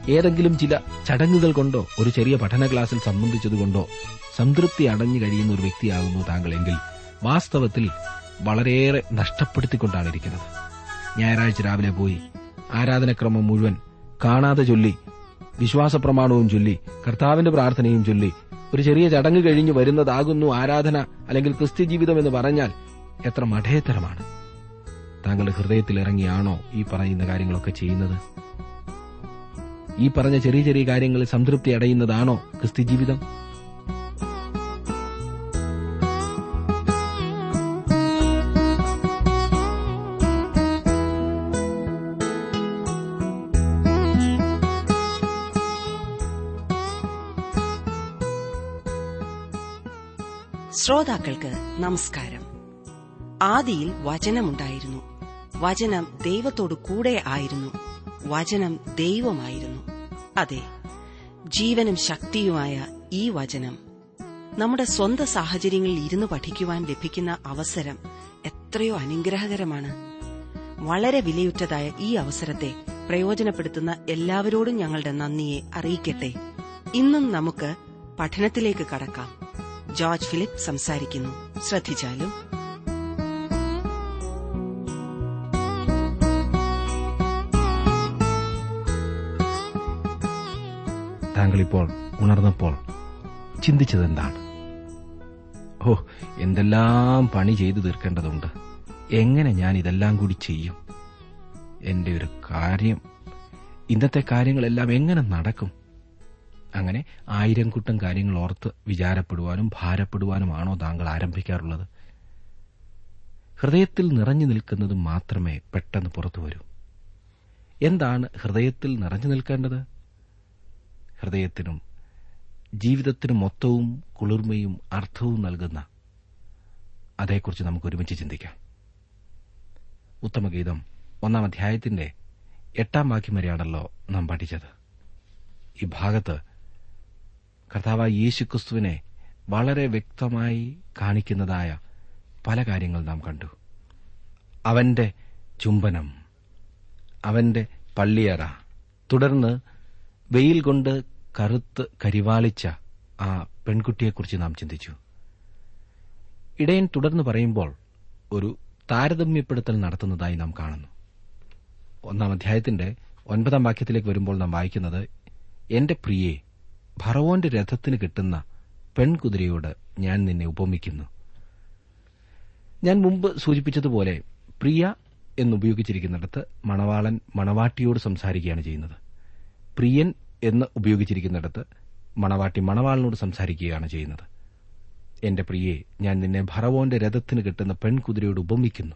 ഏതെങ്കിലും ചില ചടങ്ങുകൾ കൊണ്ടോ ഒരു ചെറിയ പഠന ക്ലാസ്സിൽ സംബന്ധിച്ചതുകൊണ്ടോ സംതൃപ്തി അടഞ്ഞു കഴിയുന്ന ഒരു വ്യക്തിയാകുന്നു താങ്കളെങ്കിൽ വാസ്തവത്തിൽ വളരെയേറെ നഷ്ടപ്പെടുത്തിക്കൊണ്ടാണ് ഇരിക്കുന്നത്. ഞായറാഴ്ച രാവിലെ പോയി ആരാധനക്രമം മുഴുവൻ കാണാതെ ചൊല്ലി, വിശ്വാസപ്രമാണവും ചൊല്ലി, കർത്താവിന്റെ പ്രാർത്ഥനയും ചൊല്ലി, ഒരു ചെറിയ ചടങ്ങ് കഴിഞ്ഞു വരുന്നതാകുന്നു ആരാധന അല്ലെങ്കിൽ ക്രിസ്ത്യ ജീവിതം എന്ന് പറഞ്ഞാൽ എത്ര മഠേത്തരമാണ്. താങ്കളുടെ ഹൃദയത്തിൽ ഇറങ്ങിയാണോ ഈ പറയുന്ന കാര്യങ്ങളൊക്കെ ചെയ്യുന്നത്? ഈ പറഞ്ഞ ചെറിയ ചെറിയ കാര്യങ്ങളിൽ സംതൃപ്തി അടയുന്നതാണോ ക്രിസ്ത്യ ജീവിതം? ശ്രോതാക്കൾക്ക് നമസ്കാരം. ആദിയിൽ വചനമുണ്ടായിരുന്നു. വചനം ദൈവത്തോടു കൂടെ ആയിരുന്നു. വചനം ദൈവമായിരുന്നു. അതെ, ജീവനും ശക്തിയുമായ ഈ വചനം നമ്മുടെ സ്വന്തം സാഹചര്യങ്ങളിൽ ഇരുന്ന് പഠിക്കുവാൻ ലഭിക്കുന്ന അവസരം എത്രയോ അനുഗ്രഹകരമാണ്. വളരെ വിലയുറ്റതായ ഈ അവസരത്തെ പ്രയോജനപ്പെടുത്തുന്ന എല്ലാവരോടും ഞങ്ങളുടെ നന്ദിയെ അറിയിക്കട്ടെ. ഇന്നും നമുക്ക് പഠനത്തിലേക്ക് കടക്കാം. ജോർജ് ഫിലിപ്പ് സംസാരിക്കുന്നു. ശ്രദ്ധിച്ചാലും. താങ്കളിപ്പോൾ ഉണർന്നപ്പോൾ ചിന്തിച്ചതെന്താണ്? എന്തെല്ലാം പണി ചെയ്തു തീർക്കേണ്ടതുണ്ട്, എങ്ങനെ ഞാൻ ഇതെല്ലാം കൂടി ചെയ്യും? എന്റെ ഒരു കാര്യം, ഇന്നത്തെ കാര്യങ്ങളെല്ലാം എങ്ങനെ നടക്കും? അങ്ങനെ 1000 കൂട്ടം കാര്യങ്ങൾ ഓർത്ത് വിചാരപ്പെടുവാനും ഭാരപ്പെടുവാനുമാണോ താങ്കൾ ആരംഭിക്കാറുള്ളത്? ഹൃദയത്തിൽ നിറഞ്ഞു നിൽക്കുന്നത് മാത്രമേ പെട്ടെന്ന് പുറത്തു വരൂ. എന്താണ് ഹൃദയത്തിൽ നിറഞ്ഞു നിൽക്കേണ്ടത്? ഹൃദയത്തിനും ജീവിതത്തിനും മൊത്തവും കുളിർമയും അർത്ഥവും നൽകുന്ന അതേക്കുറിച്ച് നമുക്ക് ഒരുമിച്ച് ചിന്തിക്കാം. ഉത്തമഗീതം 1-ാം അധ്യായത്തിന്റെ 8-ാം വാക്യം വരെയാണല്ലോ നാം പഠിച്ചത്. ഈ ഭാഗത്ത് കർത്താവായ യേശുക്രിസ്തുവിനെ വളരെ വ്യക്തമായി കാണിക്കുന്നതായ പല കാര്യങ്ങൾ നാം കണ്ടു. അവന്റെ ചുംബനം, അവന്റെ പള്ളിയറ, തുടർന്ന് വെയിൽ കൊണ്ട് കറുത്ത് കരിവാളിച്ച ആ പെൺകുട്ടിയെക്കുറിച്ച് നാം ചിന്തിച്ചു. ഇടയൻ തുടർന്ന് പറയുമ്പോൾ ഒരു താരതമ്യപ്പെടുത്തൽ നടത്തുന്നതായി നാം കാണുന്നു. 1-ാം അധ്യായത്തിന്റെ 9-ാം വാക്യത്തിലേക്ക് വരുമ്പോൾ നാം വായിക്കുന്നത്, എന്റെ പ്രിയേ, ഫറവോന്റെ രഥത്തിന് കിട്ടുന്ന പെൺകുതിരയോട് ഞാൻ നിന്നെ ഉപമിക്കുന്നു. ഞാൻ മുമ്പ് സൂചിപ്പിച്ചതുപോലെ പ്രിയ എന്നുപയോഗിച്ചിരിക്കുന്നിടത്ത് മണവാളൻ മണവാട്ടിയോട് സംസാരിക്കുകയാണ് ചെയ്യുന്നത്. പ്രിയൻ എന്ന് ഉപയോഗിച്ചിരിക്കുന്നിടത്ത് മണവാട്ടി മണവാളനോട് സംസാരിക്കുകയാണ് ചെയ്യുന്നത്. എന്റെ പ്രിയേ, ഞാൻ നിന്നെ ഫറവോന്റെ രഥത്തിന് കിട്ടുന്ന പെൺകുതിരയോട് ഉപമിക്കുന്നു.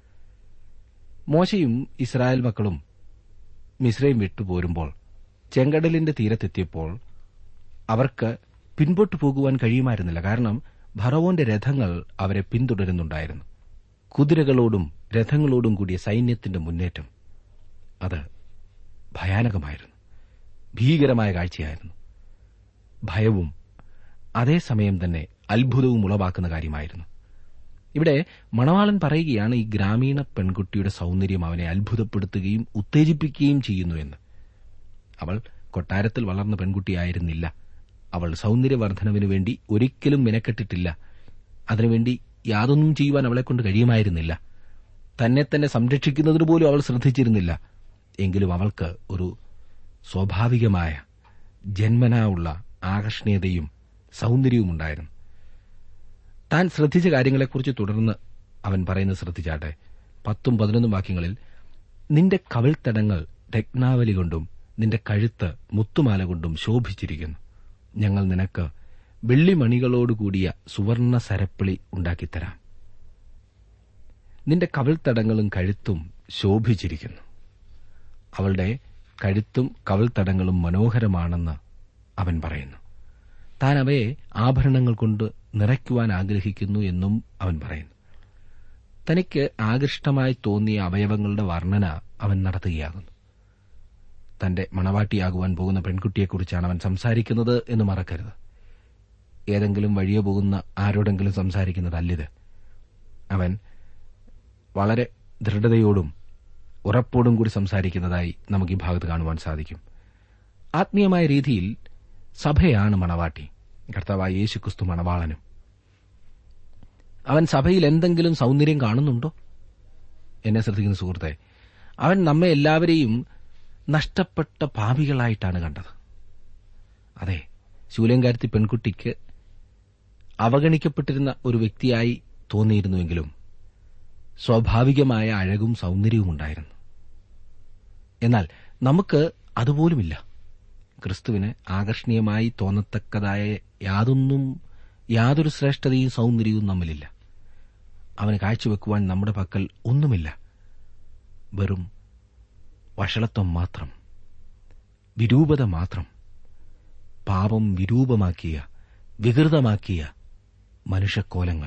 മോശയും ഇസ്രായേൽ മക്കളും മിസ്രൈം വിട്ടുപോരുമ്പോൾ ചെങ്കടലിന്റെ തീരത്തെത്തിയപ്പോൾ അവർക്ക് പിൻപോട്ടു പോകുവാൻ കഴിയുമായിരുന്നില്ല. കാരണം ഫറവോന്റെ രഥങ്ങൾ അവരെ പിന്തുടരുന്നുണ്ടായിരുന്നു. കുതിരകളോടും രഥങ്ങളോടും കൂടിയ സൈന്യത്തിന്റെ മുന്നേറ്റം അത് ഭയാനകമായിരുന്നു. ഭീകരമായ കാഴ്ചയായിരുന്നു. ഭയവും അതേസമയം തന്നെ അത്ഭുതവും ഉളവാക്കുന്ന കാര്യമായിരുന്നു. ഇവിടെ മണവാളൻ പറയുകയാണ്, ഈ ഗ്രാമീണ പെൺകുട്ടിയുടെ സൌന്ദര്യം അവനെ അത്ഭുതപ്പെടുത്തുകയും ഉത്തേജിപ്പിക്കുകയും ചെയ്യുന്നു എന്ന്. അവൾ കൊട്ടാരത്തിൽ വളർന്ന പെൺകുട്ടിയായിരുന്നില്ല. അവൾ സൌന്ദര്യവർദ്ധനവിനു വേണ്ടി ഒരിക്കലും മെനക്കെട്ടിട്ടില്ല. അതിനുവേണ്ടി യാതൊന്നും ചെയ്യുവാൻ അവളെക്കൊണ്ട് കഴിയുമായിരുന്നില്ല. തന്നെ തന്നെ സംരക്ഷിക്കുന്നതിന് പോലും അവൾ ശ്രദ്ധിച്ചിരുന്നില്ല. എങ്കിലും അവൾക്ക് ഒരു സ്വാഭാവികമായ ജന്മനാ ഉള്ള ആകർഷണീയതയും സൌന്ദര്യവും ഉണ്ടായിരുന്നു. താൻ ശ്രദ്ധിച്ച കാര്യങ്ങളെക്കുറിച്ച് തുടർന്ന് അവൻ പറയുന്നത് ശ്രദ്ധിച്ചാട്ടെ. 10-11 വാക്യങ്ങളിൽ, നിന്റെ കവിൾത്തടങ്ങൾ രത്നാവലി കൊണ്ടും നിന്റെ കഴുത്ത് മുത്തുമാല കൊണ്ടും ശോഭിച്ചിരിക്കുന്നു. ഞങ്ങൾ നിനക്ക് വെള്ളിമണികളോടുകൂടിയ സുവർണ സരപ്പിളി ഉണ്ടാക്കിത്തരാം. നിന്റെ കവിൾത്തടങ്ങളും കഴുത്തും ശോഭിച്ചിരിക്കുന്നു. അവളുടെ കഴുത്തും കവിൾത്തടങ്ങളും മനോഹരമാണെന്ന് അവൻ പറയുന്നു. താൻ അവയെ ആഭരണങ്ങൾ കൊണ്ട് നിറയ്ക്കുവാൻ ആഗ്രഹിക്കുന്നു എന്നും അവൻ പറയുന്നു. തനിക്ക് ആകൃഷ്ടമായി തോന്നിയ അവയവങ്ങളുടെ വർണ്ണന അവൻ നടത്തുകയാകുന്നു. തന്റെ മണവാട്ടിയാകുവാൻ പോകുന്ന പെൺകുട്ടിയെക്കുറിച്ചാണ് അവൻ സംസാരിക്കുന്നത് എന്ന് മറക്കരുത്. ഏതെങ്കിലും വഴിയെ പോകുന്ന ആരോടെങ്കിലും സംസാരിക്കുന്നതല്ലിത്. അവൻ വളരെ ദൃഢതയോടും ഉറപ്പോടും കൂടി സംസാരിക്കുന്നതായി നമുക്ക് ഈ ഭാഗത്ത് കാണുവാൻ സാധിക്കും. ആത്മീയമായ രീതിയിൽ സഭയാണ് മണവാട്ടി, കർത്താവായ യേശുക്രിസ്തു മണവാളനും. അവൻ സഭയിൽ എന്തെങ്കിലും സൗന്ദര്യം കാണുന്നുണ്ടോ? എന്നെ ശ്രദ്ധിക്കുന്ന സുഹൃത്തെ, അവൻ നമ്മെ എല്ലാവരെയും നഷ്ടപ്പെട്ട പാപികളായിട്ടാണ് കണ്ടത്. അതെ, ശൂലേംകാരത്തി പെൺകുട്ടിക്ക് അവഗണിക്കപ്പെട്ടിരുന്ന ഒരു വ്യക്തിയായി തോന്നിയിരുന്നുവെങ്കിലും സ്വാഭാവികമായ അഴകും സൗന്ദര്യവും ഉണ്ടായിരുന്നു. എന്നാൽ നമുക്ക് അതുപോലുമില്ല. ക്രിസ്തുവിന് ആകർഷണീയമായി തോന്നത്തക്കതായ യാതൊരു ശ്രേഷ്ഠതയും സൗന്ദര്യവും നമ്മിലില്ല. അവന് കാഴ്ചവെക്കുവാൻ നമ്മുടെ പക്കൽ ഒന്നുമില്ല. വെറും വഷളത്വം മാത്രം, വിരൂപത മാത്രം, പാപം വിരൂപമാക്കിയ, വികൃതമാക്കിയ മനുഷ്യക്കോലങ്ങൾ.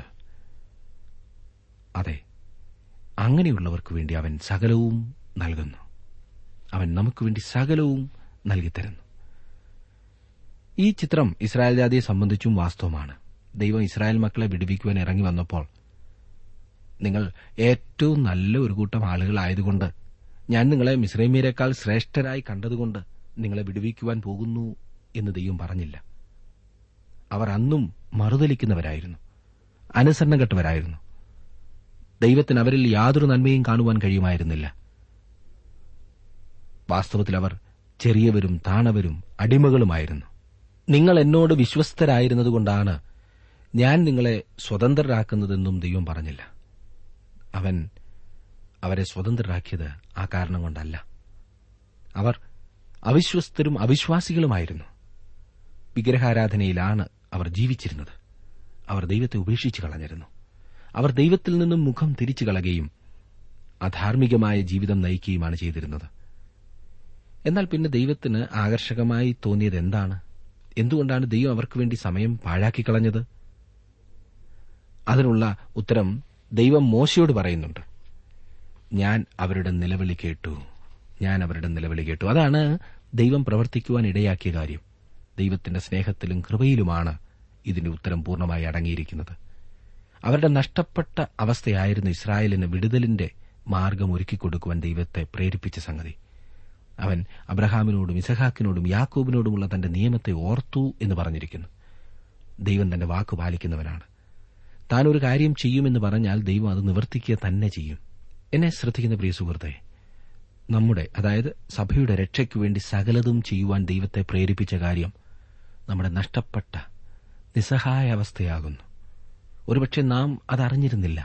അതെ, അങ്ങനെയുള്ളവർക്ക് വേണ്ടി അവൻ സകലവും നൽകുന്നു. അവൻ നമുക്ക് വേണ്ടി സകലവും നൽകിത്തരുന്നു. ഈ ചിത്രം ഇസ്രായേൽ ജാതിയെ സംബന്ധിച്ചും വാസ്തവമാണ്. ദൈവം ഇസ്രായേൽ മക്കളെ വിടുവിക്കുവാൻ ഇറങ്ങി വന്നപ്പോൾ, നിങ്ങൾ ഏറ്റവും നല്ല ഒരു കൂട്ടം ആളുകളായതുകൊണ്ട്, ഞാൻ നിങ്ങളെ മിസ്രൈമ്യരെക്കാൾ ശ്രേഷ്ഠരായി കണ്ടതുകൊണ്ട് നിങ്ങളെ വിടുവിക്കുവാൻ പോകുന്നു എന്ന് ദൈവം പറഞ്ഞില്ല. അവർ അന്നും മറുതലിക്കുന്നവരായിരുന്നു, അനുസരണകെട്ടവരായിരുന്നു. ദൈവത്തിന് അവരിൽ യാതൊരു നന്മയും കാണുവാൻ കഴിയുമായിരുന്നില്ല. വാസ്തവത്തിൽ അവർ ചെറിയവരും താണവരും അടിമകളുമായിരുന്നു. നിങ്ങൾ എന്നോട് വിശ്വസ്തരായിരുന്നതുകൊണ്ടാണ് ഞാൻ നിങ്ങളെ സ്വതന്ത്രരാക്കുന്നതെന്നും ദൈവം പറഞ്ഞില്ല. അവൻ അവരെ സ്വതന്ത്രരാക്കിയത് ആ കാരണം കൊണ്ടല്ല. അവർ അവിശ്വസ്തരും അവിശ്വാസികളുമായിരുന്നു. വിഗ്രഹാരാധനയിലാണ് അവർ ജീവിച്ചിരുന്നത്. അവർ ദൈവത്തെ ഉപേക്ഷിച്ചു കളഞ്ഞിരുന്നു. അവർ ദൈവത്തിൽ നിന്നും മുഖം തിരിച്ചു കളയുകയും അധാർമികമായ ജീവിതം നയിക്കുകയുമാണ് ചെയ്തിരുന്നത്. എന്നാൽ പിന്നെ ദൈവത്തിന് ആകർഷകമായി തോന്നിയത് എന്താണ്? എന്തുകൊണ്ടാണ് ദൈവം അവർക്ക് വേണ്ടി സമയം പാഴാക്കിക്കളഞ്ഞത്? അതിനുള്ള ഉത്തരം ദൈവം മോശയോട് പറയുന്നുണ്ട്. ഞാൻ അവരുടെ നിലവിളി കേട്ടു. അതാണ് ദൈവം പ്രവർത്തിക്കുവാൻ ഇടയാക്കിയ കാര്യം. ദൈവത്തിന്റെ സ്നേഹത്തിലും കൃപയിലുമാണ് ഇതിന്റെ ഉത്തരം പൂർണ്ണമായി അടങ്ങിയിരിക്കുന്നത്. അവരുടെ നഷ്ടപ്പെട്ട അവസ്ഥയായിരുന്നു ഇസ്രായേലിന് വിടുതലിന്റെ മാർഗം ഒരുക്കിക്കൊടുക്കുവാൻ ദൈവത്തെ പ്രേരിപ്പിച്ച സംഗതി. അവൻ അബ്രഹാമിനോടും ഇസഹാക്കിനോടും യാക്കോബിനോടുമുള്ള തന്റെ നിയമത്തെ ഓർത്തു എന്ന് പറഞ്ഞിരിക്കുന്നു. ദൈവം തന്റെ വാക്ക് പാലിക്കുന്നവനാണ്. താൻ ഒരു കാര്യം ചെയ്യുമെന്ന് പറഞ്ഞാൽ ദൈവം അത് നിവർത്തിക്കുക തന്നെ ചെയ്യും. എന്നെ ശ്രദ്ധിക്കുന്ന പ്രിയ സുഹൃത്തെ, നമ്മുടെ, അതായത് സഭയുടെ രക്ഷയ്ക്കുവേണ്ടി സകലതും ചെയ്യുവാൻ ദൈവത്തെ പ്രേരിപ്പിച്ച കാര്യം നമ്മുടെ നഷ്ടപ്പെട്ട നിസ്സഹായ അവസ്ഥയാകുന്നു. ഒരുപക്ഷെ നാം അതറിഞ്ഞിരുന്നില്ല.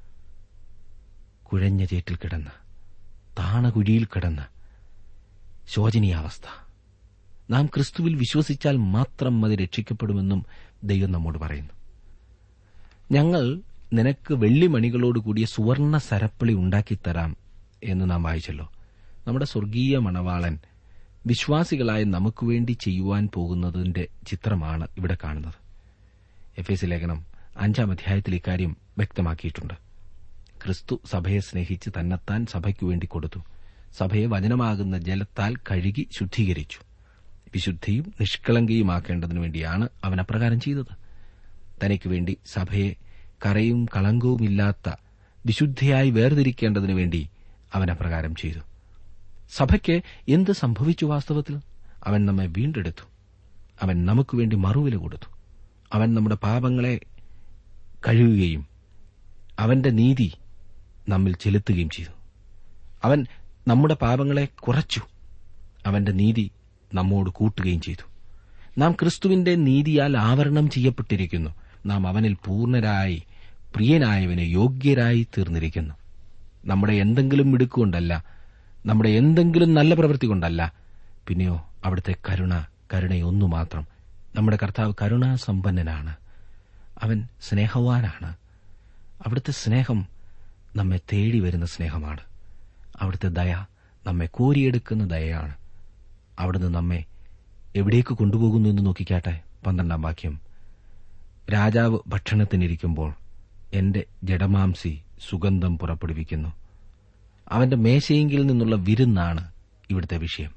കുഴഞ്ഞ ചേറ്റിൽ കിടന്ന്, താണകുഴിയിൽ കിടന്ന്, ശോചനീയാവസ്ഥ. നാം ക്രിസ്തുവിൽ വിശ്വസിച്ചാൽ മാത്രം മതി രക്ഷിക്കപ്പെടുമെന്നും ദൈവം നമ്മോട് പറയുന്നു. ഞങ്ങൾ നിനക്ക് വെള്ളിമണികളോടുകൂടിയ സുവർണ സരപ്പളി ഉണ്ടാക്കിത്തരാം എന്ന് നാം വായിച്ചല്ലോ. നമ്മുടെ സ്വർഗീയ മണവാളൻ വിശ്വാസികളായ നമുക്കുവേണ്ടി ചെയ്യുവാൻ പോകുന്നതിന്റെ ചിത്രമാണ് ഇവിടെ കാണുന്നത്. എഫേസ്യ ലേഖനം 5-ാം അധ്യായത്തിൽ ഇക്കാര്യം വ്യക്തമാക്കിയിട്ടുണ്ട്. ക്രിസ്തു സഭയെ സ്നേഹിച്ച് തന്നെത്താൻ സഭയ്ക്കുവേണ്ടി കൊടുത്തു. സഭയെ വചനമാകുന്ന ജലത്താൽ കഴുകി ശുദ്ധീകരിച്ചു. വിശുദ്ധിയും നിഷ്കളങ്കയുമാക്കേണ്ടതിനു വേണ്ടിയാണ് അവൻ അപ്രകാരം ചെയ്തത്. തനിക്കുവേണ്ടി സഭയെ കറയും കളങ്കവുമില്ലാത്ത വിശുദ്ധയായി വേർതിരിക്കേണ്ടതിനു വേണ്ടി അവൻ അപ്രകാരം ചെയ്തു. സഭയ്ക്ക് എന്ത് സംഭവിച്ചു? വാസ്തവത്തിൽ അവൻ നമ്മെ വീണ്ടെടുത്തു. അവൻ നമുക്കുവേണ്ടി മറുവില കൊടുത്തു. അവൻ നമ്മുടെ പാപങ്ങളെ കഴുകുകയും അവന്റെ നീതി നമ്മിൽ ചെലുത്തുകയും ചെയ്തു. അവൻ നമ്മുടെ പാപങ്ങളെ കുറച്ചു. അവന്റെ നീതി നമ്മോട് കൂട്ടുകയും ചെയ്തു. നാം ക്രിസ്തുവിന്റെ നീതിയാൽ ആവരണം ചെയ്യപ്പെട്ടിരിക്കുന്നു. നാം അവനിൽ പൂർണ്ണരായി പ്രിയനായവന് യോഗ്യരായി തീർന്നിരിക്കുന്നു. നമ്മുടെ എന്തെങ്കിലും മിടുക്കുകൊണ്ടല്ല, നമ്മുടെ എന്തെങ്കിലും നല്ല പ്രവൃത്തി കൊണ്ടല്ല, പിന്നെയോ അവിടുത്തെ കരുണയൊന്നു മാത്രം. നമ്മുടെ കർത്താവ് കരുണാസമ്പന്നനാണ്. അവൻ സ്നേഹവാനാണ്. അവിടുത്തെ സ്നേഹം നമ്മെ തേടി വരുന്ന സ്നേഹമാണ്. അവിടുത്തെ ദയ നമ്മെ കോരിയെടുക്കുന്ന ദയയാണ്. അവിടുന്ന് നമ്മെ എവിടേക്ക് കൊണ്ടുപോകുന്നു എന്ന് നോക്കിക്കാട്ടെ. 12-ാം വാക്യം, രാജാവ് ഭക്ഷണത്തിനിരിക്കുമ്പോൾ എന്റെ ജഡമാംസി സുഗന്ധം പുറപ്പെടുവിക്കുന്നു. അവന്റെ മേശയെങ്കിൽ നിന്നുള്ള വിരുന്നാണ് ഇവിടുത്തെ വിഷയം.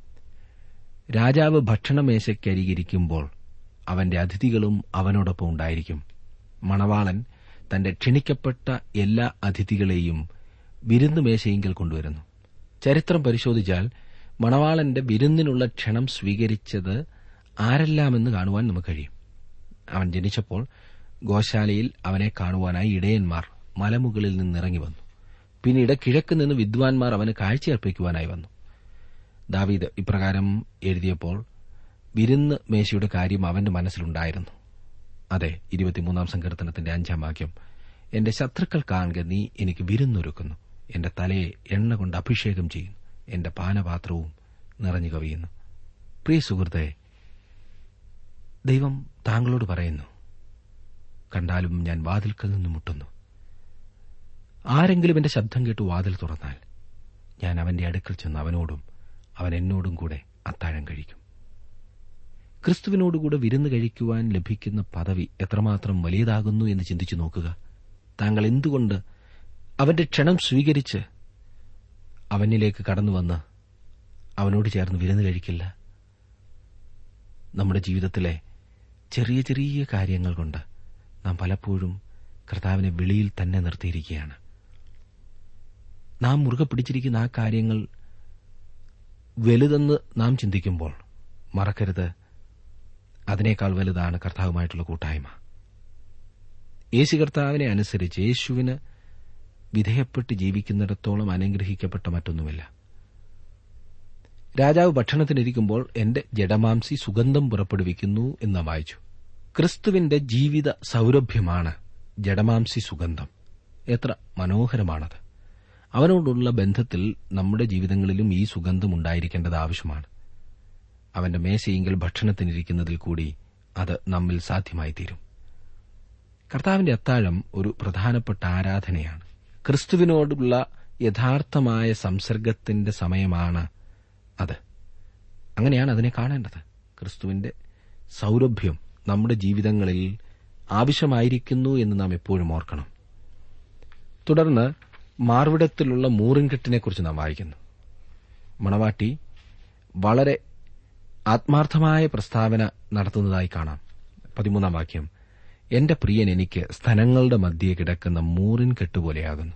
രാജാവ് ഭക്ഷണമേശയ്ക്കരികിരിക്കുമ്പോൾ അവന്റെ അതിഥികളും അവനോടൊപ്പം ഉണ്ടായിരിക്കും. മണവാളൻ തന്റെ ക്ഷണിക്കപ്പെട്ട എല്ലാ അതിഥികളെയും വിരുന്നുമേശയെങ്കിൽ കൊണ്ടുവരുന്നു. ചരിത്രം പരിശോധിച്ചാൽ മണവാളന്റെ വിരുന്നിനുള്ള ക്ഷണം സ്വീകരിച്ചത് ആരെല്ലാമെന്ന് കാണുവാൻ നമുക്ക് കഴിയും. അവൻ ജനിച്ചപ്പോൾ ഗോശാലയിൽ അവനെ കാണുവാനായി ഇടയന്മാർ മലമുകളിൽ നിന്നിറങ്ങി വന്നു. പിന്നീട് കിഴക്ക് നിന്ന് വിദ്വാൻമാർ അവന് കാഴ്ചയർപ്പിക്കുവാനായി വന്നു. ദാവീദ് ഇപ്രകാരം എഴുതിയപ്പോൾ വിരുന്ന് മേശയുടെ കാര്യം അവന്റെ മനസ്സിലുണ്ടായിരുന്നു. അതെ, 23-ാം സങ്കീർത്തനത്തിന്റെ 5-ാം വാക്യം, എന്റെ ശത്രുക്കൾ കാണുക, നീ എനിക്ക് വിരുന്നൊരുക്കുന്നു, എന്റെ തലയെ എണ്ണ കൊണ്ട് അഭിഷേകം ചെയ്യുന്നു, എന്റെ പാനപാത്രവും നിറഞ്ഞു കവിയുന്നു. പ്രിയ സുഹൃത്തേ, ദൈവം താങ്കളോട് പറയുന്നു, കണ്ടാലും ഞാൻ വാതിൽക്കൽ നിന്ന് മുട്ടുന്നു. ആരെങ്കിലും എന്റെ ശബ്ദം കേട്ട് വാതിൽ തുറന്നാൽ ഞാൻ അവന്റെ അടുക്കൽ ചെന്ന് അവനോടും അവൻ എന്നോടും കൂടെ അത്താഴം കഴിക്കും. ക്രിസ്തുവിനോടുകൂടെ വിരുന്ന് കഴിക്കുവാൻ ലഭിക്കുന്ന പദവി എത്രമാത്രം വലിയതാകുന്നു എന്ന് ചിന്തിച്ചു നോക്കുക. താങ്കൾ എന്തുകൊണ്ട് അവന്റെ ക്ഷണം സ്വീകരിച്ച് അവനിലേക്ക് കടന്നുവന്ന് അവനോട് ചേർന്ന് വിരുന്ന് കഴിക്കില്ല? നമ്മുടെ ജീവിതത്തിലെ ചെറിയ ചെറിയ കാര്യങ്ങൾ കൊണ്ട് നാം പലപ്പോഴും കർത്താവിനെ വെളിയിൽ തന്നെ നിർത്തിയിരിക്കുകയാണ്. നാം മുറുകെ പിടിച്ചിരിക്കുന്ന ആ കാര്യങ്ങൾ വലുതെന്ന് നാം ചിന്തിക്കുമ്പോൾ മറക്കരുത്, അതിനേക്കാൾ വലുതാണ് കർത്താവുമായിട്ടുള്ള കൂട്ടായ്മ. യേശു കർത്താവിനെ അനുസരിച്ച് യേശുവിന് വിധേയപ്പെട്ട് ജീവിക്കുന്നിടത്തോളം അനുഗ്രഹിക്കപ്പെട്ട മറ്റൊന്നുമില്ല. രാജാവ് ഭക്ഷണത്തിനിരിക്കുമ്പോൾ എന്റെ ജഡമാംസി സുഗന്ധം പുറപ്പെടുവിക്കുന്നു എന്ന് വായിച്ചു. ക്രിസ്തുവിന്റെ ജീവിത സൗരഭ്യമാണ് ജഡമാംസി സുഗന്ധം. എത്ര മനോഹരമാണത്! അവനോടുള്ള ബന്ധത്തിൽ നമ്മുടെ ജീവിതങ്ങളിലും ഈ സുഗന്ധം ഉണ്ടായിരിക്കേണ്ടത് ആവശ്യമാണ്. അവന്റെ മേശയെങ്കിൽ ഭക്ഷണത്തിനിരിക്കുന്നതിൽ കൂടി അത് നമ്മിൽ സാധ്യമായിത്തീരും. കർത്താവിന്റെ അത്താഴം ഒരു പ്രധാനപ്പെട്ട ആരാധനയാണ്. ക്രിസ്തുവിനോടുള്ള യഥാർത്ഥമായ സംസർഗത്തിന്റെ സമയമാണ് അത്. അങ്ങനെയാണ് അതിനെ കാണേണ്ടത്. ക്രിസ്തുവിന്റെ സൗരഭ്യം നമ്മുടെ ജീവിതങ്ങളിൽ ആവശ്യമായിരിക്കുന്നു എന്ന് നാം എപ്പോഴും ഓർക്കണം. തുടർന്ന് മാർവിടത്തിലുള്ള മൂറിൻകെട്ടിനെക്കുറിച്ച് നാം വായിക്കുന്നു. മണവാട്ടി വളരെ ആത്മാർത്ഥമായ പ്രസ്താവന നടത്തുന്നതായി കാണാം. 13-ാം വാക്യം, എന്റെ പ്രിയൻ എനിക്ക് സ്തനങ്ങളുടെ മധ്യേ കിടക്കുന്ന മൂറിൻകെട്ട് പോലെയാകുന്നു.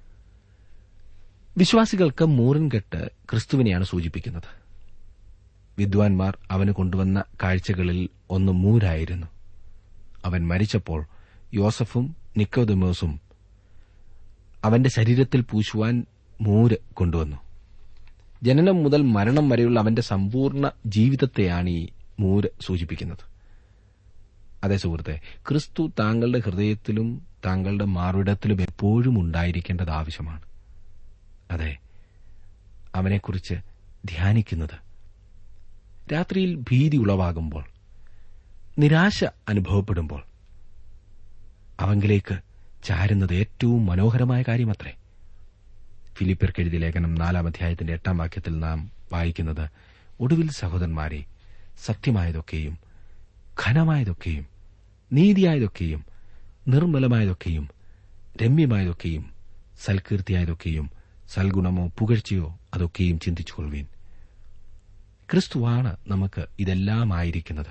വിശ്വാസികൾക്ക് മൂറിൻകെട്ട് ക്രിസ്തുവിനെയാണ് സൂചിപ്പിക്കുന്നത്. വിദ്വാൻമാർ അവന് കൊണ്ടുവന്ന കാഴ്ചകളിൽ ഒന്ന് മൂരായിരുന്നു. അവൻ മരിച്ചപ്പോൾ യോസഫും നിക്കോദെമോസും അവന്റെ ശരീരത്തിൽ പൂശുവാൻ മൂര് കൊണ്ടുവന്നു. ജനനം മുതൽ മരണം വരെയുള്ള അവന്റെ സമ്പൂർണ്ണ ജീവിതത്തെയാണ് ഈ മൂര് സൂചിപ്പിക്കുന്നത്. അതേ സുഹൃത്തെ, ക്രിസ്തു താങ്കളുടെ ഹൃദയത്തിലും താങ്കളുടെ മാർവിടത്തിലും എപ്പോഴും ഉണ്ടായിരിക്കേണ്ടത് ആവശ്യമാണ്. അതെ, അവനെക്കുറിച്ച് ധ്യാനിക്കുന്നത് രാത്രിയിൽ ഭീതി ഉളവാകുമ്പോൾ, നിരാശ അനുഭവപ്പെടുമ്പോൾ അവങ്കിലേക്ക് ചാരുന്നത് ഏറ്റവും മനോഹരമായ കാര്യമത്രേ. ഫിലിപ്പിയർക്ക് എഴുതിയ ലേഖനം 4-ാം അധ്യായത്തിന്റെ 8-ാം വാക്യത്തിൽ നാം വായിക്കുന്നത്, ഒടുവിൽ സഹോദരന്മാരെ, സത്യമായതൊക്കെയും ഘനമായതൊക്കെയും നീതിയായതൊക്കെയും നിർമ്മലമായതൊക്കെയും രമ്യമായതൊക്കെയും സൽകീർത്തിയായതൊക്കെയും സൽഗുണമോ പുകഴ്ചയോ അതൊക്കെയും ചിന്തിച്ചുകൊള്ളുവീൻ. ക്രിസ്തുവാണ് നമുക്ക് ഇതെല്ലാമായിരിക്കുന്നത്.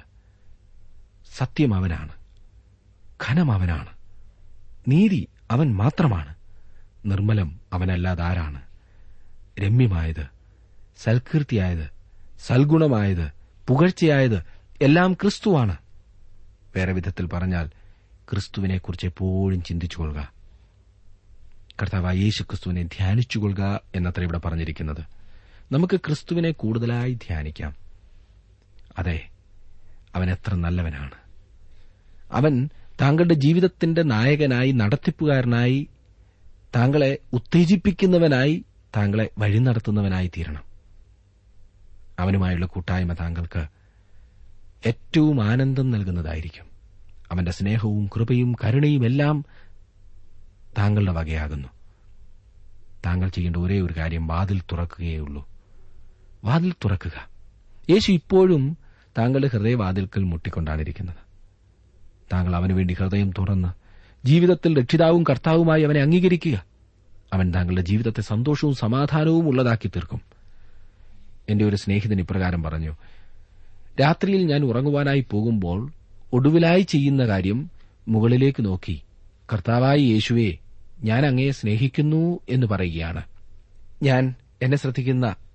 സത്യം അവനാണ്, ഘനം അവനാണ്, നീതി അവൻ മാത്രമാണ്, നിർമ്മലം അവനല്ലാതെ ആരാണ്, രമ്യമായത്, സൽകീർത്തിയായത്, സൽഗുണമായത്, പുകഴ്ചയായത് എല്ലാം ക്രിസ്തുവാണ്. വേറെ വിധത്തിൽ പറഞ്ഞാൽ ക്രിസ്തുവിനെക്കുറിച്ച് എപ്പോഴും ചിന്തിച്ചുകൊള്ളുക. കർത്താവായ യേശു ക്രിസ്തുവിനെ ധ്യാനിച്ചുകൊള്ളുക എന്നത്ര ഇവിടെ പറഞ്ഞിരിക്കുന്നത്. നമുക്ക് ക്രിസ്തുവിനെ കൂടുതലായി ധ്യാനിക്കാം. അതെ, അവൻ എത്ര നല്ലവനാണ്. അവൻ താങ്കളുടെ ജീവിതത്തിന്റെ നായകനായി, നടത്തിപ്പുകാരനായി, താങ്കളെ ഉത്തേജിപ്പിക്കുന്നവനായി, താങ്കളെ വഴി നടത്തുന്നവനായി തീരണം. അവനുമായുള്ള കൂട്ടായ്മ താങ്കൾക്ക് ഏറ്റവും ആനന്ദം നൽകുന്നതായിരിക്കും. അവന്റെ സ്നേഹവും കൃപയും കരുണയും എല്ലാം താങ്കളുടെ വകയാകുന്നു. താങ്കൾ ചെയ്യേണ്ട ഒരേ ഒരു കാര്യം വാതിൽ തുറക്കുകയുള്ളൂ. വാതിൽ തുറക്കുക. യേശു ഇപ്പോഴും താങ്കളുടെ ഹൃദയവാതിൽക്കൽ മുട്ടിക്കൊണ്ടാണിരിക്കുന്നത്. താങ്കൾ അവന് വേണ്ടി ഹൃദയം തുറന്ന് ജീവിതത്തിൽ രക്ഷിതാവും കർത്താവുമായി അവനെ അംഗീകരിക്കുക. അവൻ താങ്കളുടെ ജീവിതത്തെ സന്തോഷവും സമാധാനവും ഉള്ളതാക്കി തീർക്കും. എന്റെ ഒരു സ്നേഹിതൻ ഇപ്രകാരം പറഞ്ഞു, രാത്രിയിൽ ഞാൻ ഉറങ്ങുവാനായി പോകുമ്പോൾ ഒടുവിലായി ചെയ്യുന്ന കാര്യം മുകളിലേക്ക് നോക്കി, കർത്താവായ യേശുവേ, ഞാൻ അങ്ങയെ സ്നേഹിക്കുന്നു എന്ന് പറയുകയാണ്. ഞാൻ എന്നെ ശ്രദ്ധിക്കുന്ന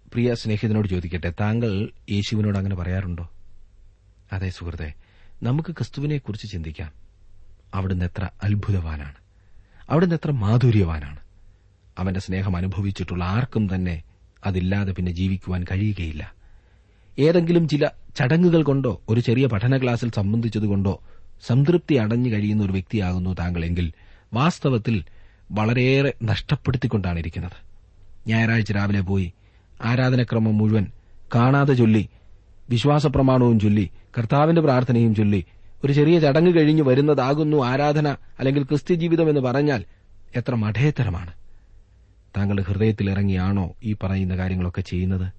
പ്രിയ സ്നേഹിതനോട് ചോദിക്കട്ടെ, താങ്കൾ യേശുവിനോട് അങ്ങനെ പറയാറുണ്ടോ? അതെ സുഹൃത്തെ, നമുക്ക് ക്രിസ്തുവിനെക്കുറിച്ച് ചിന്തിക്കാം. അവിടുന്ന് എത്ര അത്ഭുതവാനാണ്, അവിടുന്ന് എത്ര മാധുര്യവാനാണ്. അവന്റെ സ്നേഹം അനുഭവിച്ചിട്ടുള്ള ആർക്കും തന്നെ അതില്ലാതെ പിന്നെ ജീവിക്കുവാൻ കഴിയുകയില്ല. ഏതെങ്കിലും ചില ചടങ്ങുകൾ കൊണ്ടോ ഒരു ചെറിയ പഠന ക്ലാസ്സിൽ സംബന്ധിച്ചതുകൊണ്ടോ സംതൃപ്തി അടഞ്ഞു കഴിയുന്ന ഒരു വ്യക്തിയാകുന്നു താങ്കളെങ്കിൽ വാസ്തവത്തിൽ വളരെയേറെ നഷ്ടപ്പെടുത്തിക്കൊണ്ടാണ് ഇരിക്കുന്നത്. ഞായറാഴ്ച രാവിലെ പോയി ആരാധനക്രമം മുഴുവൻ കാണാതെ ചൊല്ലി, വിശ്വാസപ്രമാണവും ചൊല്ലി, കർത്താവിന്റെ പ്രാർത്ഥനയും ചൊല്ലി, ഒരു ചെറിയ ചടങ്ങ് കഴിഞ്ഞു വരുന്നതാകുന്നു ആരാധന അല്ലെങ്കിൽ ക്രിസ്ത്യ ജീവിതം എന്ന് പറഞ്ഞാൽ എത്ര മഠേത്തരമാണ്. താങ്കളുടെ ഹൃദയത്തിൽ ഇറങ്ങിയാണോ ഈ പറയുന്ന കാര്യങ്ങളൊക്കെ ചെയ്യുന്നത്?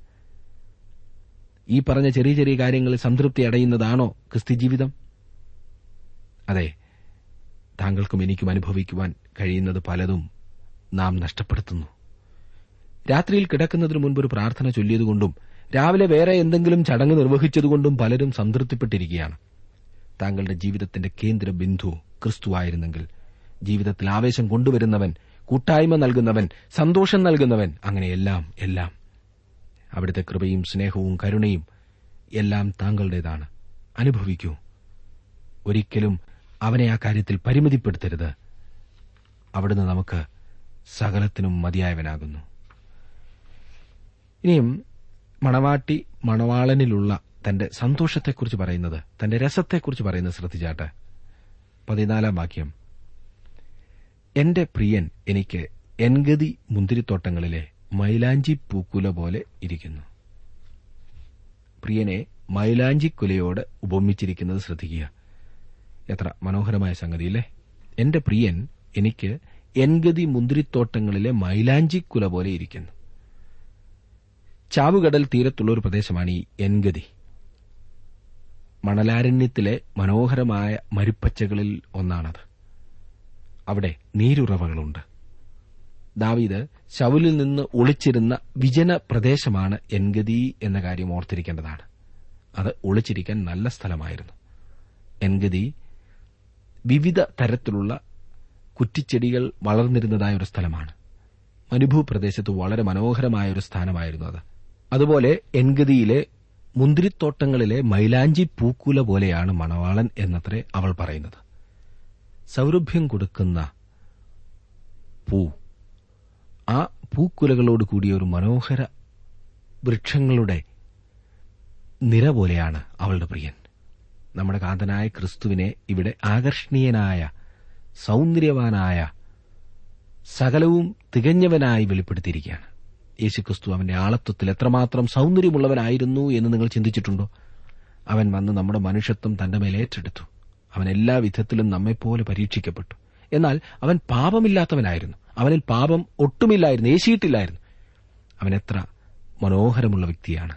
ഈ പറഞ്ഞ ചെറിയ ചെറിയ കാര്യങ്ങളിൽ സംതൃപ്തി അടയുന്നതാണോ ക്രിസ്ത്യ ജീവിതം? അതെ, താങ്കൾക്കും എനിക്കും അനുഭവിക്കുവാൻ കഴിയുന്നത് പലതും നാം നഷ്ടപ്പെടുത്തുന്നു. രാത്രിയിൽ കിടക്കുന്നതിന് മുൻപ് ഒരു പ്രാർത്ഥന ചൊല്ലിയതുകൊണ്ടും രാവിലെ വേറെ എന്തെങ്കിലും ചടങ്ങ് നിർവഹിച്ചതുകൊണ്ടും പലരും സംതൃപ്തിപ്പെട്ടിരിക്കുകയാണ്. താങ്കളുടെ ജീവിതത്തിന്റെ കേന്ദ്ര ബിന്ദു ക്രിസ്തുവായിരുന്നെങ്കിൽ, ജീവിതത്തിൽ ആവേശം കൊണ്ടുവരുന്നവൻ, കൂട്ടായ്മ നൽകുന്നവൻ, സന്തോഷം നൽകുന്നവൻ, അങ്ങനെയെല്ലാം എല്ലാം അവിടുത്തെ കൃപയും സ്നേഹവും കരുണയും എല്ലാം താങ്കളുടേതാണ്. അനുഭവിക്കൂ. ഒരിക്കലും അവനെ ആ കാര്യത്തിൽ പരിമിതിപ്പെടുത്തരുത്. അവിടുന്ന് നമുക്ക് സകലത്തിനും മതിയായവനാകുന്നു. ഇനിയും മണവാട്ടി മണവാളനിലുള്ള തന്റെ സന്തോഷത്തെക്കുറിച്ച് പറയുന്നത്, തന്റെ രസത്തെക്കുറിച്ച് പറയുന്നത് ശ്രദ്ധിച്ചാട്ടെ. 14 വാക്യം, എന്റെ പ്രിയൻ എനിക്ക് എൻഗതി മുന്തിരിത്തോട്ടങ്ങളിലെ മൈലാഞ്ചി പൂക്കുല പോലെ ഇരിക്കുന്നു. പ്രിയനെ മൈലാഞ്ചിക്കുലയോട് ഉപമിച്ചിരിക്കുന്നത് ശ്രദ്ധിക്കുക. എത്ര മനോഹരമായ സംഗതിയില്ലേ? എന്റെ പ്രിയൻ എനിക്ക് എൻഗതി മുന്തിരിത്തോട്ടങ്ങളിലെ മൈലാഞ്ചിക്കുല പോലെ ഇരിക്കുന്നു. ചാവുകടൽ തീരത്തുള്ള ഒരു പ്രദേശമാണ് ഈ എൻഗതി. മണലാരണ്യത്തിലെ മനോഹരമായ മരുപ്പച്ചകളിൽ ഒന്നാണത്. അവിടെ നീരുറവകളുണ്ട്. ദാവീദ് ശൗലിൽ നിന്ന് ഒളിച്ചിരുന്ന വിജന പ്രദേശമാണ് എൻഗതി എന്ന കാര്യം ഓർത്തിരിക്കേണ്ടതാണ്. അത് ഒളിച്ചിരിക്കാൻ നല്ല സ്ഥലമായിരുന്നു. എൻഗതി വിവിധ തരത്തിലുള്ള കുറ്റിച്ചെടികൾ വളർന്നിരുന്നതായ ഒരു സ്ഥലമാണ്. മരുഭൂപ്രദേശത്ത് വളരെ മനോഹരമായ ഒരു സ്ഥാനമായിരുന്നു അത്. അതുപോലെ എൻഗതിയിലെ മുന്തിരിത്തോട്ടങ്ങളിലെ മൈലാഞ്ചി പൂക്കുല പോലെയാണ് മണവാളൻ എന്നത്രേ അവൾ പറയുന്നത്. സൗരഭ്യം കൊടുക്കുന്ന പൂ, ആ പൂക്കുലകളോട് കൂടിയ ഒരു മനോഹര വൃക്ഷങ്ങളുടെ നിര പോലെയാണ് അവളുടെ പ്രിയൻ. നമ്മുടെ കാന്തനായ ക്രിസ്തുവിനെ ഇവിടെ ആകർഷണീയനായ, സൗന്ദര്യവാനായ, സകലവും തികഞ്ഞവനായി വെളിപ്പെടുത്തിയിരിക്കുകയാണ്. യേശുക്രിസ്തു അവന്റെ ആളത്വത്തിൽ എത്രമാത്രം സൗന്ദര്യമുള്ളവനായിരുന്നു എന്ന് നിങ്ങൾ ചിന്തിച്ചിട്ടുണ്ടോ? അവൻ വന്ന് നമ്മുടെ മനുഷ്യത്വം തന്റെ മേൽ ഏറ്റെടുത്തു. അവൻ എല്ലാ വിധത്തിലും നമ്മെപ്പോലെ പരീക്ഷിക്കപ്പെട്ടു. എന്നാൽ അവൻ പാപമില്ലാത്തവനായിരുന്നു. അവനിൽ പാപം ഒട്ടുമില്ലായിരുന്നു, ഏശിയിട്ടില്ലായിരുന്നു. അവൻ എത്ര മനോഹരമുള്ള വ്യക്തിയാണ്,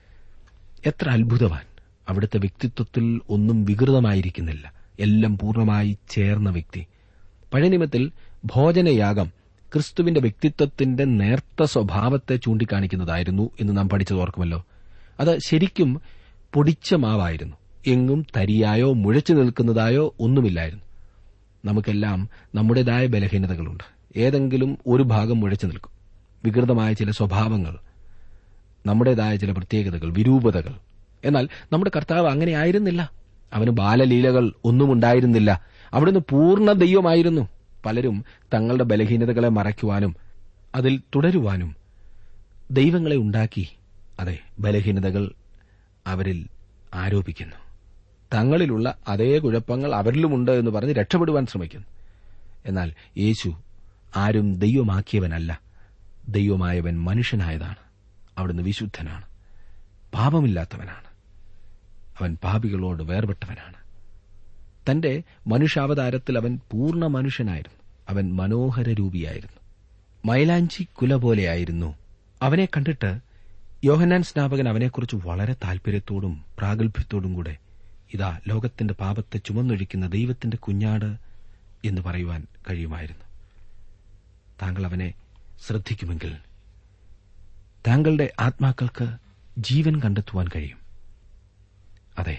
എത്ര അത്ഭുതവാൻ! അവിടുത്തെ വ്യക്തിത്വത്തിൽ ഒന്നും വികൃതമായിരിക്കുന്നില്ല, എല്ലാം പൂർണ്ണമായി ചേർന്ന വ്യക്തി. പഴയ നിയമത്തിൽ ഭോജനയാഗം ക്രിസ്തുവിന്റെ വ്യക്തിത്വത്തിന്റെ നേർത്ത സ്വഭാവത്തെ ചൂണ്ടിക്കാണിക്കുന്നതായിരുന്നു എന്ന് നാം പഠിച്ചത് ഓർക്കുമല്ലോ. അത് ശരിക്കും പൊടിച്ച മാവായിരുന്നു. എങ്ങും തരിയായോ മുഴച്ചു നിൽക്കുന്നതായോ ഒന്നുമില്ലായിരുന്നു. നമുക്കെല്ലാം നമ്മുടേതായ ബലഹീനതകളുണ്ട്. ഏതെങ്കിലും ഒരു ഭാഗം മുഴച്ചു നിൽക്കും. വികൃതമായ ചില സ്വഭാവങ്ങൾ, നമ്മുടേതായ ചില പ്രത്യേകതകൾ, വിരൂപതകൾ. എന്നാൽ നമ്മുടെ കർത്താവ് അങ്ങനെ ആയിരുന്നില്ല. അവന് ബാലലീലകൾ ഒന്നും ഉണ്ടായിരുന്നില്ല. അവിടുന്ന് പൂർണ്ണ ദൈവമായിരുന്നു. പലരും തങ്ങളുടെ ബലഹീനതകളെ മറയ്ക്കുവാനും അതിൽ തുടരുവാനും ദൈവങ്ങളെ ഉണ്ടാക്കി, അതെ, ബലഹീനതകൾ അവരിൽ ആരോപിക്കുന്നു. തങ്ങളിലുള്ള അതേ കുഴപ്പങ്ങൾ അവരിലുമുണ്ട് എന്ന് പറഞ്ഞ് രക്ഷപ്പെടുവാൻ ശ്രമിക്കുന്നു. എന്നാൽ യേശു ആരും ദൈവമാക്കിയവനല്ല. ദൈവമായവൻ മനുഷ്യനായതാണ്. അവിടുന്ന് വിശുദ്ധനാണ്, പാപമില്ലാത്തവനാണ്. അവൻ പാപികളോട് വേർപെട്ടവനാണ്. തന്റെ മനുഷ്യാവതാരത്തിൽ അവൻ പൂർണ്ണ മനുഷ്യനായിരുന്നു. അവൻ മനോഹര രൂപിയായിരുന്നു, മൈലാഞ്ചി കുല പോലെയായിരുന്നു. അവനെ കണ്ടിട്ട് യോഹന്നാൻ സ്നാപകൻ അവനെക്കുറിച്ച് വളരെ താൽപര്യത്തോടും പ്രാഗൽഭ്യത്തോടും കൂടെ, ഇതാ ലോകത്തിന്റെ പാപത്തെ ചുമന്നൊഴിക്കുന്ന ദൈവത്തിന്റെ കുഞ്ഞാട് എന്ന് പറയുവാൻ കഴിയുമായിരുന്നു. താങ്കൾ അവനെ ശ്രദ്ധിക്കുമെങ്കിൽ താങ്കളുടെ ആത്മാക്കൾക്ക് ജീവൻ കണ്ടെത്തുവാൻ കഴിയും. അതെ,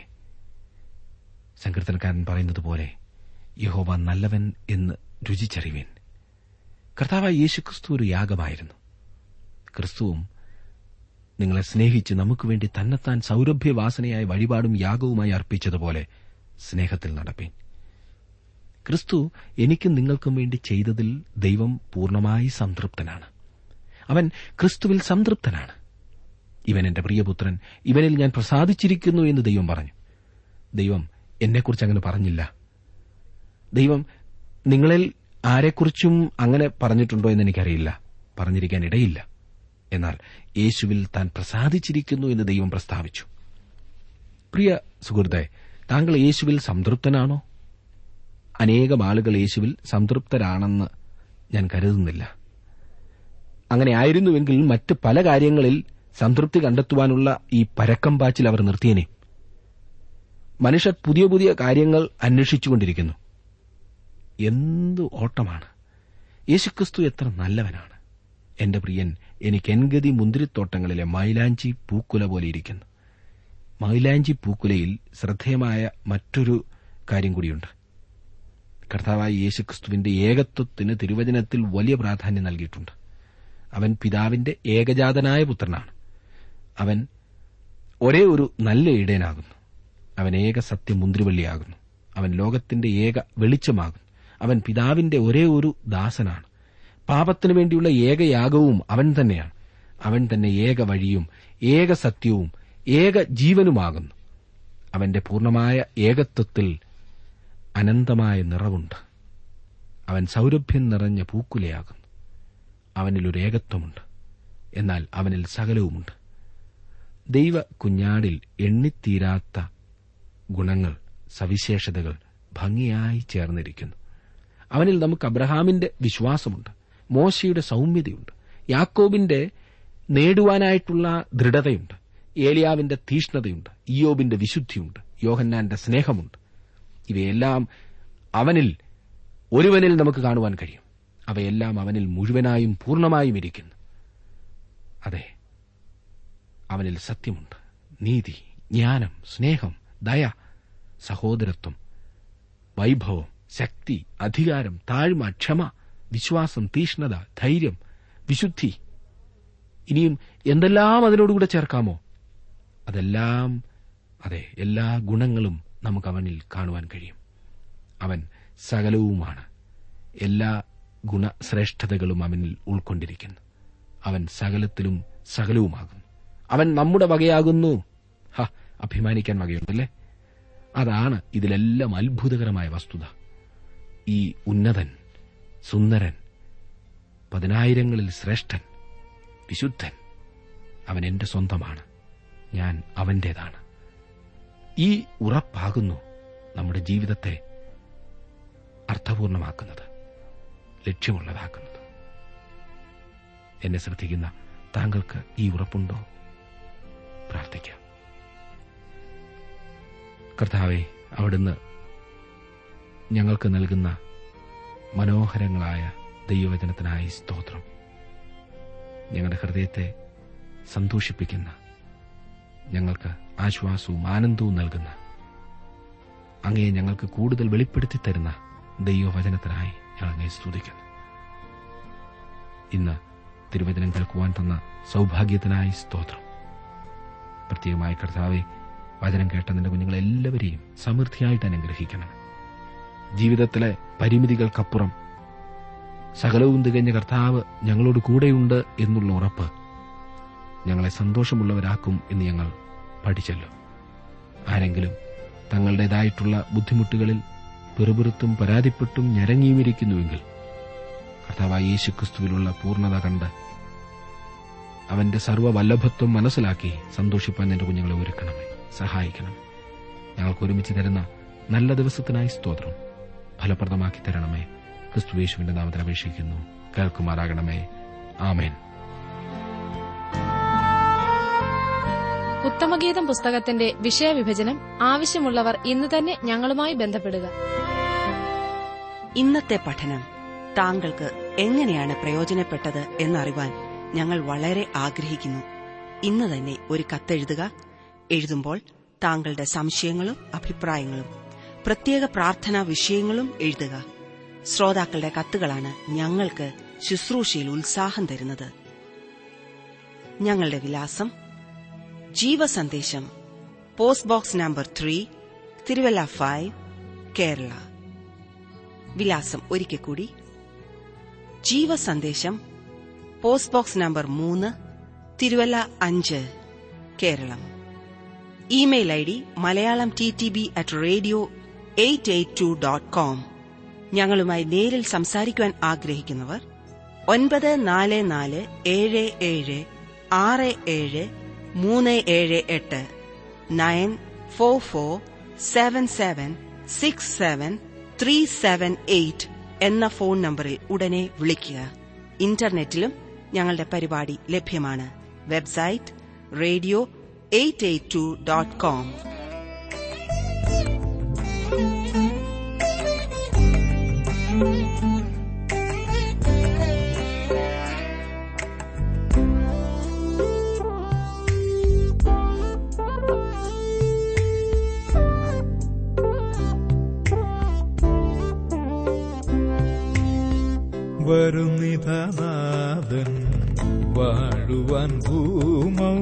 സങ്കീർത്തനക്കാരൻ പറയുന്നത് പോലെ, യഹോവ നല്ലവൻ എന്ന് രുചിച്ചറിവീൻ. കർത്താവായ യേശുക്രിസ്തു ഒരു യാഗമായിരുന്നു. ക്രിസ്തുവും നിങ്ങളെ സ്നേഹിച്ച് നമുക്ക് വേണ്ടി തന്നെത്താൻ സൗരഭ്യവാസനയായ വഴിപാടും യാഗവുമായി അർപ്പിച്ചതുപോലെ സ്നേഹത്തിൽ നടപ്പീൻ. ക്രിസ്തു എനിക്കും നിങ്ങൾക്കും വേണ്ടി ചെയ്തതിൽ ദൈവം പൂർണ്ണമായി സംതൃപ്തനാണ്. അവൻ ക്രിസ്തുവിൽ സംതൃപ്തനാണ്. ഇവൻ എന്റെ പ്രിയപുത്രൻ, ഇവനിൽ ഞാൻ പ്രസാദിച്ചിരിക്കുന്നു എന്ന് ദൈവം പറഞ്ഞു. ദൈവം എന്നെക്കുറിച്ച് അങ്ങനെ പറഞ്ഞില്ല. ദൈവം നിങ്ങളിൽ ആരെക്കുറിച്ചും അങ്ങനെ പറഞ്ഞിട്ടുണ്ടോ എന്ന് എനിക്കറിയില്ല, പറഞ്ഞിരിക്കാൻ ഇടയില്ല. എന്നാൽ യേശുവിൽ താൻ പ്രസാദിച്ചിരിക്കുന്നു എന്ന് ദൈവം പ്രസ്താവിച്ചു. പ്രിയ സുഹൃത്തേ, താങ്കൾ യേശുവിൽ സംതൃപ്തനാണോ? അനേകം ആളുകൾ യേശുവിൽ സംതൃപ്തരാണെന്ന് ഞാൻ കരുതുന്നില്ല. അങ്ങനെ ആയിരുന്നുവെങ്കിൽ മറ്റ് പല കാര്യങ്ങളിൽ സംതൃപ്തി കണ്ടെത്തുവാനുള്ള ഈ പരക്കം പാച്ചിൽ അവർ നിർത്തിയേനെ. മനുഷ്യർ പുതിയ പുതിയ കാര്യങ്ങൾ അന്വേഷിച്ചുകൊണ്ടിരിക്കുന്നു. എന്തു ഓട്ടമാണ്! യേശുക്രിസ്തു എത്ര നല്ലവനാണ്! എന്റെ പ്രിയൻ എനിക്ക് എൻഗതി മുന്തിരിത്തോട്ടങ്ങളിലെ മൈലാഞ്ചി പൂക്കുല പോലെ ഇരിക്കുന്നു. മൈലാഞ്ചി പൂക്കുലയിൽ ശ്രദ്ധേയമായ മറ്റൊരു കാര്യം കൂടിയുണ്ട്. കർത്താവായ യേശുക്രിസ്തുവിന്റെ ഏകത്വത്തിന് തിരുവചനത്തിൽ വലിയ പ്രാധാന്യം നൽകിയിട്ടുണ്ട്. അവൻ പിതാവിന്റെ ഏകജാതനായ പുത്രനാണ്. അവൻ ഒരേ ഒരു നല്ല ഇടയനാകുന്നു. അവൻ ഏക സത്യ മുന്തിരിവള്ളിയാകുന്നു. അവൻ ലോകത്തിന്റെ ഏക വെളിച്ചമാകുന്നു. അവൻ പിതാവിന്റെ ഒരേ ഒരു ദാസനാണ്. പാപത്തിനു വേണ്ടിയുള്ള ഏകയാഗവും അവൻ തന്നെയാണ്. അവൻ തന്നെ ഏക വഴിയും ഏക സത്യവും ഏക ജീവനുമാകുന്നു. അവന്റെ പൂർണ്ണമായ ഏകത്വത്തിൽ അനന്തമായ നിറവുണ്ട്. അവൻ സൗരഭ്യം നിറഞ്ഞ പൂക്കുലയാകുന്നു. അവനിലൊരു ഏകത്വമുണ്ട്, എന്നാൽ അവനിൽ സകലവുമുണ്ട്. ദൈവ കുഞ്ഞാടിൽ എണ്ണിത്തീരാത്ത ഗുണങ്ങൾ, സവിശേഷതകൾ ഭംഗിയായി ചേർന്നിരിക്കുന്നു. അവനിൽ നമുക്ക് അബ്രഹാമിന്റെ വിശ്വാസമുണ്ട്, മോശയുടെ സൗമ്യതയുണ്ട്, യാക്കോബിന്റെ നേടുവാനായിട്ടുള്ള ദൃഢതയുണ്ട്, ഏലിയാവിന്റെ തീഷ്ണതയുണ്ട്, ഇയ്യോബിന്റെ വിശുദ്ധിയുണ്ട്, യോഹന്നാന്റെ സ്നേഹമുണ്ട്. ഇവയെല്ലാം അവനിൽ, ഒരുവനിൽ നമുക്ക് കാണുവാൻ കഴിയും. അവയെല്ലാം അവനിൽ മുഴുവനായും പൂർണ്ണമായും ഇരിക്കുന്നു. അതെ, അവനിൽ സത്യമുണ്ട്, നീതി, ജ്ഞാനം, സ്നേഹം, ദയ, സഹോദരത്വം, വൈഭവം, ശക്തി, അധികാരം, താഴ്മ, ക്ഷമ, വിശ്വാസം, തീഷ്ണത, ധൈര്യം, വിശുദ്ധി. ഇനിയും എന്തെല്ലാം അതിനോടുകൂടെ ചേർക്കാമോ? അതെല്ലാം, അതെ, എല്ലാ ഗുണങ്ങളും നമുക്ക് അവനിൽ കാണുവാൻ കഴിയും. അവൻ സകലവുമാണ്. എല്ലാ ഗുണശ്രേഷ്ഠതകളും അവനിൽ ഉൾക്കൊണ്ടിരിക്കുന്നു. അവൻ സകലത്തിലും സകലവുമാകുന്നു. അവൻ നമ്മുടെ വകയാകുന്നു. അഭിമാനിക്കാൻ വകയുണ്ടല്ലേ? അതാണ് ഇതിലെല്ലാം അത്ഭുതകരമായ വസ്തുത. ഈ ഉന്നതൻ, സുന്ദരൻ, 10,000ങ്ങളിൽ ശ്രേഷ്ഠൻ, വിശുദ്ധൻ, അവൻ എന്റെ സ്വന്തമാണ്, ഞാൻ അവന്റേതാണ്. ഈ ഉറപ്പാകുന്നു നമ്മുടെ ജീവിതത്തെ അർത്ഥപൂർണമാക്കുന്നത്, ലക്ഷ്യമുള്ളതാക്കുന്നത്. എന്നെ ശ്രദ്ധിക്കുന്ന താങ്കൾക്ക് ഈ ഉറപ്പുണ്ടോ? പ്രാർത്ഥിക്കാം. കർത്താവേ, അവിടുന്ന് ഞങ്ങൾക്ക് നൽകുന്ന മനോഹരങ്ങളായ ദൈവവചനത്തിനായി സ്തോത്രം. ഞങ്ങളുടെ ഹൃദയത്തെ സന്തോഷിപ്പിക്കുന്ന, ഞങ്ങൾക്ക് ആശ്വാസവും ആനന്ദവും നൽകുന്ന, അങ്ങയെ ഞങ്ങൾക്ക് കൂടുതൽ വെളിപ്പെടുത്തി തരുന്ന ദൈവവചനത്തിനായി ഞങ്ങൾ അങ്ങയെ സ്തുതിക്കുന്നു. ഇന്ന് തിരുവചനം കേൾക്കുവാൻ തന്ന സൗഭാഗ്യത്തിനായി സ്തോത്രം. പ്രത്യേകമായി കർത്താവെ, വചനം കേട്ട നിന്റെ കുഞ്ഞുങ്ങളെല്ലാവരെയും സമൃദ്ധിയായിട്ട് അനുഗ്രഹിക്കണം. ജീവിതത്തിലെ പരിമിതികൾക്കപ്പുറം സകലവും തികഞ്ഞ കർത്താവ് ഞങ്ങളോട് കൂടെയുണ്ട് എന്നുള്ള ഉറപ്പ് ഞങ്ങളെ സന്തോഷമുള്ളവരാക്കും എന്ന് ഞങ്ങൾ പഠിച്ചല്ലോ. ആരെങ്കിലും തങ്ങളുടേതായിട്ടുള്ള ബുദ്ധിമുട്ടുകളിൽ പെറുപെറുത്തും പരാതിപ്പെട്ടും ഞരങ്ങിയുമിരിക്കുന്നുവെങ്കിൽ കർത്താവായ യേശുക്രിസ്തുവിലുള്ള പൂർണ്ണത കണ്ട് അവന്റെ സർവ്വവല്ലഭത്വം മനസ്സിലാക്കി സന്തോഷിപ്പാൻ എന്റെ കുഞ്ഞുങ്ങളെ ഒരുക്കണമേ, സഹായിക്കണം. ഞങ്ങൾക്ക് ഒരുമിച്ച് തരുന്ന നല്ല ദിവസത്തിനായി സ്തോത്രം. ഫലപ്രദമാക്കി തരണമേ. ക്രിസ്തുയേശുവിന്റെ നാമത്തിൽ അപേക്ഷിക്കുന്നു, കേൾക്കുമാറാകണമേ. ആമേൻ. ഉത്തമഗീതം പുസ്തകത്തിന്റെ വിഷയവിഭജനം ആവശ്യമുള്ളവർ ഇന്ന് തന്നെ ഞങ്ങളുമായി ബന്ധപ്പെടുക. ഇന്നത്തെ പഠനം താങ്കൾക്ക് എങ്ങനെയാണ് പ്രയോജനപ്പെട്ടത് എന്നറിവാൻ ഞങ്ങൾ വളരെ ആഗ്രഹിക്കുന്നു. ഇന്ന് തന്നെ ഒരു കത്തെഴുതുക. എഴുതുമ്പോൾ താങ്കളുടെ സംശയങ്ങളും അഭിപ്രായങ്ങളും പ്രത്യേക പ്രാർത്ഥനാ വിഷയങ്ങളും എഴുതുക. ശ്രോതാക്കളുടെ കത്തുകളാണ് ഞങ്ങൾക്ക് ശുശ്രൂഷയിൽ ഉത്സാഹം തരുന്നത്. ഞങ്ങളുടെ വിലാസം: ജീവസന്ദേശം, post box number 3, Thiruvalla 5, Kerala. വിലാസം ഒരിക്കൽ കൂടി: ജീവസന്ദേശം, post box number 3, Thiruvalla 5, Keralam. Email ID malayalamttb@radio882.com. ഞങ്ങളുമായി നേരിൽ സംസാരിക്കുവാൻ ആഗ്രഹിക്കുന്നവർ 9444776738 9447767378 എന്ന ഫോൺ നമ്പറിൽ ഉടനെ വിളിക്കുക. ഇന്റർനെറ്റിലും ഞങ്ങളുടെ പരിപാടി ലഭ്യമാണ്. Website radio882.com. വരുന്നിധനാഥൻ വാഴുവാൻ ഭൂമൗ,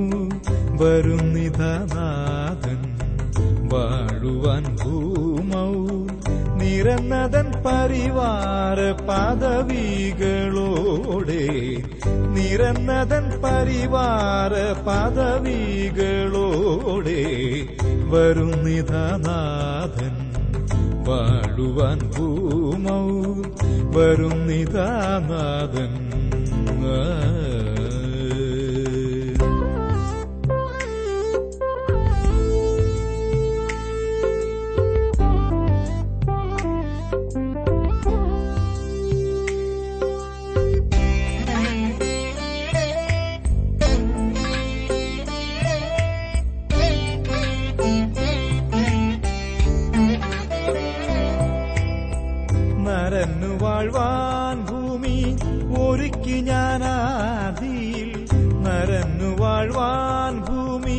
വരുന്നിധനാഥൻ വാഴുവാൻ ഭൂമൗ, നിരന്നതൻ പരിവാര പദവികളോടെ, നിരന്നതൻ പരിവാര പദവികളോടെ, വരുന്നിധനാഥൻ വാഴുവാൻ ഭൂമൗ, വരുന്നിധനാഥൻ. നരന്നു വാഴ്വാൻ ഭൂമി ഒരുക്കി ഞാനാദിയിൽ, നരന്നു വാഴ്വാൻ ഭൂമി,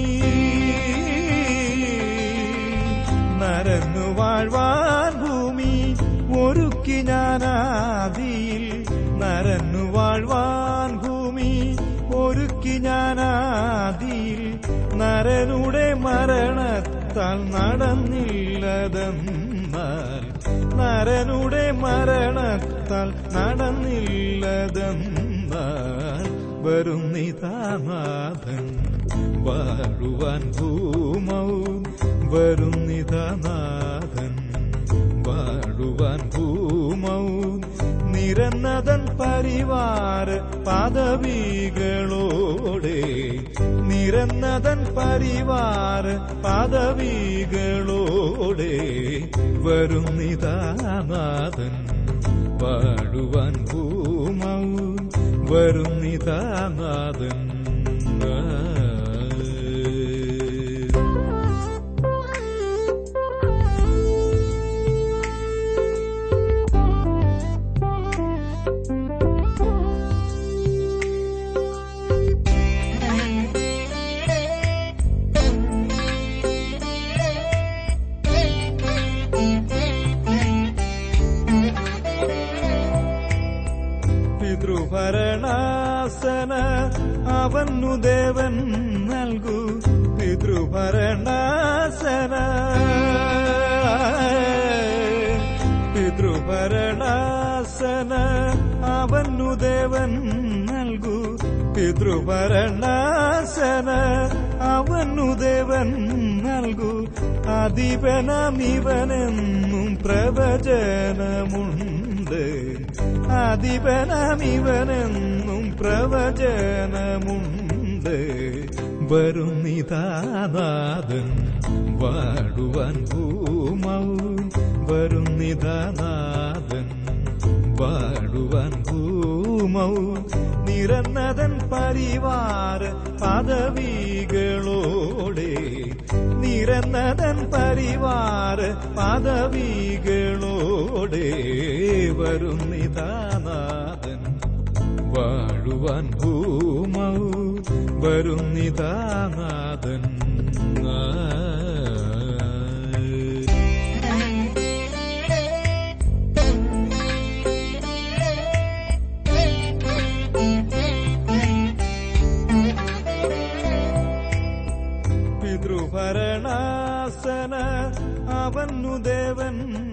നരന്നു വാഴ്വാൻ ഭൂമി ഒരുക്കി ഞാനാദിയിൽ, നരന്നു വാഴ്വാൻ ഭൂമി ഒരുക്കി ഞാനാദിയിൽ, നരനുടെ മരണത്താൽ നടന്നില്ലതെന്നാൽ, നരനുടെ മരണത്താൽ നടന്നില്ലതെന്നാൽ, വരുന്നിധനാഥൻ വാഴുവാൻ ഭൂമൗ, വരുന്നിധനാഥൻ വാഴുവാൻ ഭൂമൗ, നിരന്നതൻ പരിവാര പദവികളോടെ, നിരന്നതൻ പരിവാര പദവികളോടെ, വരുന്നിധനാഥൻ വാഴുവാൻ ഭൂമൗ, വരുന്നിധനാഥൻ. പിതൃഭരണാസന അവന്നു ദേവൻ നൽകൂ, പിതൃഭരണാസന, പിതൃഭരണാസന അവന്നു ദേവൻ നൽകൂ, പിതൃഭരണാസന അവന്നു ദേവൻ നൽകൂ, അധിപനമിവനെന്നും പ്രവചനമുണ്ട്, അധിപനമിവനെന്നും പ്രവചനമുണ്ട്, വരുന്നിധനാഥൻ വാഴുവാൻ ഭൂമൗ, വരുന്നിധനാഥൻ വാഴുവാൻ ഭൂമൗ, നിരന്നതൻ പരിവാര പദവികളോടെ, നിരന്നതൻ പരിവാര പദവികളോടെ, വരുന്നിധനാഥൻ വാഴുവാൻ ഭൂമൗ, വരുന്നിധനാഥൻ. പിതൃഭരണാസന അവന്നു ദേവൻ